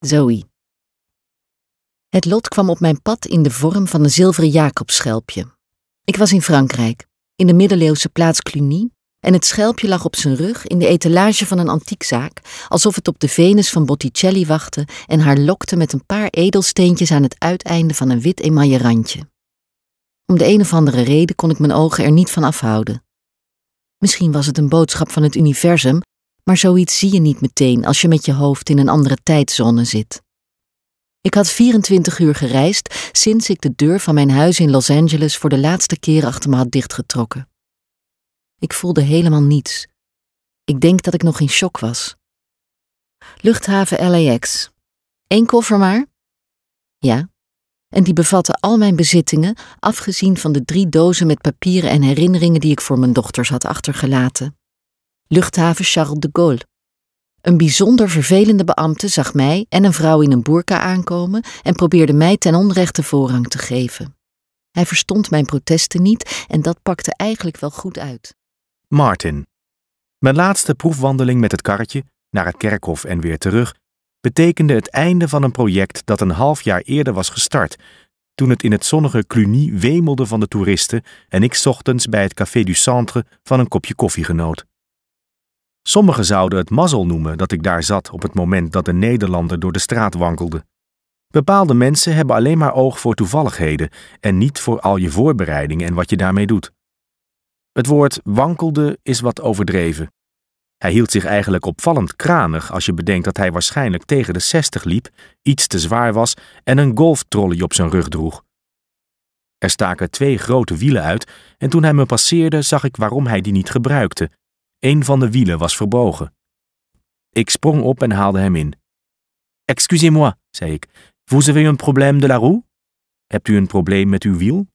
Zoe. Het lot kwam op mijn pad in de vorm van een zilveren Jacobsschelpje. Ik was in Frankrijk, in de middeleeuwse plaats Cluny, en het schelpje lag op zijn rug in de etalage van een antiekzaak, alsof het op de Venus van Botticelli wachtte en haar lokte met een paar edelsteentjes aan het uiteinde van een wit emaille randje. Om de een of andere reden kon ik mijn ogen er niet van afhouden. Misschien was het een boodschap van het universum, maar zoiets zie je niet meteen als je met je hoofd in een andere tijdzone zit. Ik had 24 uur gereisd sinds ik de deur van mijn huis in Los Angeles voor de laatste keer achter me had dichtgetrokken. Ik voelde helemaal niets. Ik denk dat ik nog in shock was. Luchthaven LAX. 1 koffer maar? Ja. En die bevatte al mijn bezittingen, afgezien van de 3 dozen met papieren en herinneringen die ik voor mijn dochters had achtergelaten. Luchthaven Charles de Gaulle. Een bijzonder vervelende beambte zag mij en een vrouw in een boerka aankomen en probeerde mij ten onrechte voorrang te geven. Hij verstond mijn protesten niet en dat pakte eigenlijk wel goed uit. Martin. Mijn laatste proefwandeling met het karretje, naar het kerkhof en weer terug, betekende het einde van een project dat een half jaar eerder was gestart, toen het in het zonnige Cluny wemelde van de toeristen en ik 's ochtends bij het Café du Centre van een kopje koffie genoot. Sommigen zouden het mazzel noemen dat ik daar zat op het moment dat een Nederlander door de straat wankelde. Bepaalde mensen hebben alleen maar oog voor toevalligheden en niet voor al je voorbereidingen en wat je daarmee doet. Het woord wankelde is wat overdreven. Hij hield zich eigenlijk opvallend kranig als je bedenkt dat hij waarschijnlijk tegen de 60 liep, iets te zwaar was en een golftrolley op zijn rug droeg. Er staken 2 grote wielen uit en toen hij me passeerde zag ik waarom hij die niet gebruikte. Een van de wielen was verbogen. Ik sprong op en haalde hem in. Excusez-moi, zei ik. Vous avez un problème de la roue? Hebt u een probleem met uw wiel?